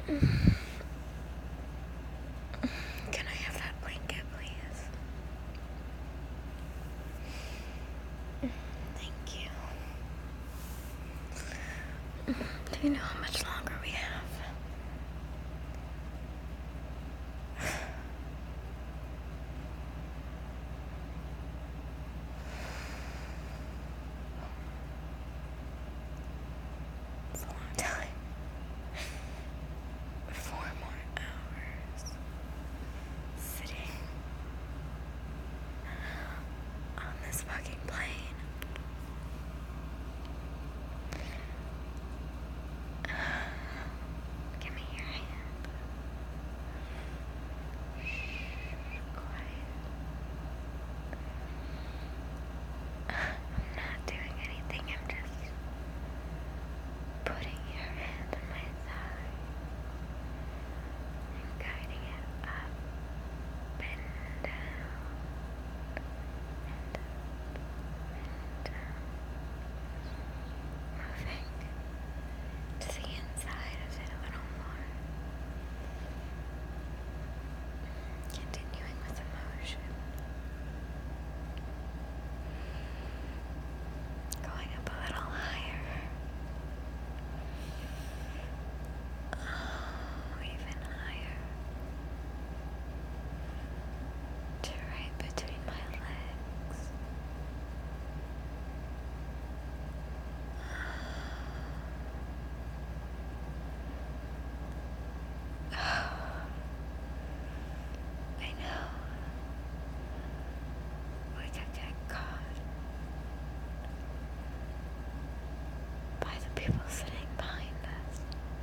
Can I have that blanket, please? Thank you. Do you know how much longer we have? It's a long time. 4 more hours sitting on this fucking plane. Give me your hand. Shh, quiet. I'm not doing anything, I'm just putting your hand on my thigh and guiding it up and down and down, moving to the inside of it a little more, continuing with the motion, going up a little higher, even higher, to right between my legs. I know we could get caught by the people sitting behind us,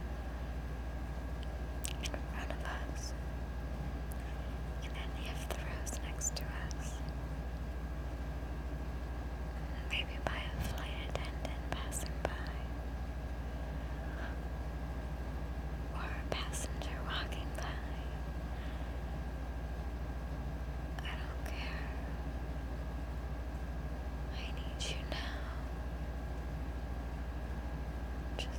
in front of us, in any of the rows next to us, maybe by a flight attendant passing by, or a passenger walking by. I don't care. I need you now. Just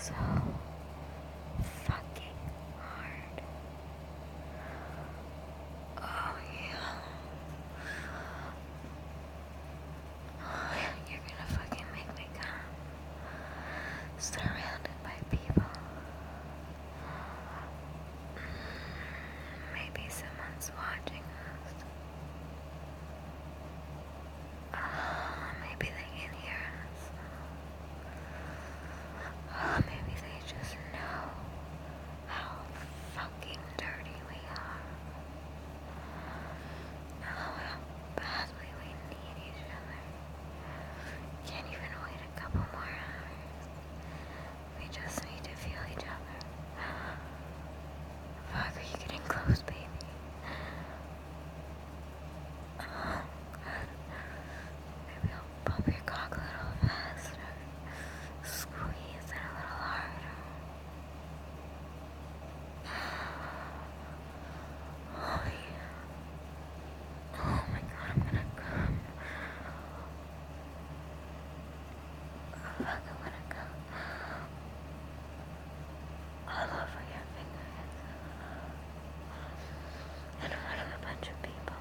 so fucking hard. Oh yeah. Oh yeah, you're gonna fucking make me come. Surrounded by people. Maybe someone's watching us. Maybe they can hear us. Maybe they just know how fucking dirty we are. How badly we need each other. Can't even wait a couple more hours. We just need to feel each other. Fuck, are you getting close, baby? Oh, God. Maybe I'll pump your cock a little faster. Squeeze it a little harder. Oh, yeah. Oh, my God, I'm gonna come. Fuck, I'm gonna come. All over your fingers. In front of a bunch of people.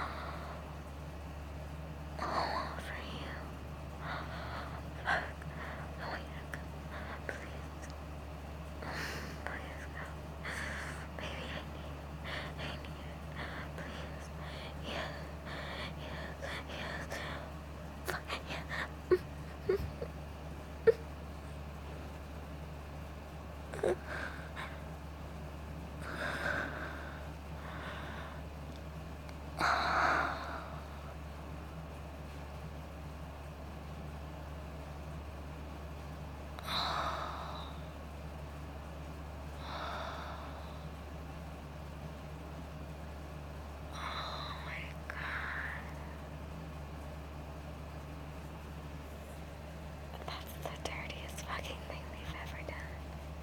All over you. Fuck. I want you to come. Please. Please go. Baby, I need it. Please. Yes. Yes. Yes. Fuck. Yeah. Oh my God. That's the dirtiest fucking thing we've ever done.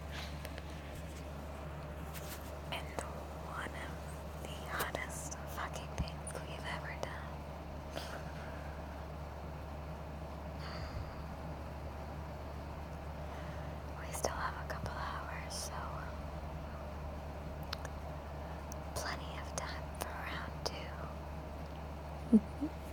And one of the hottest fucking things we've ever done. We still have a couple hours, so plenty of time for round two.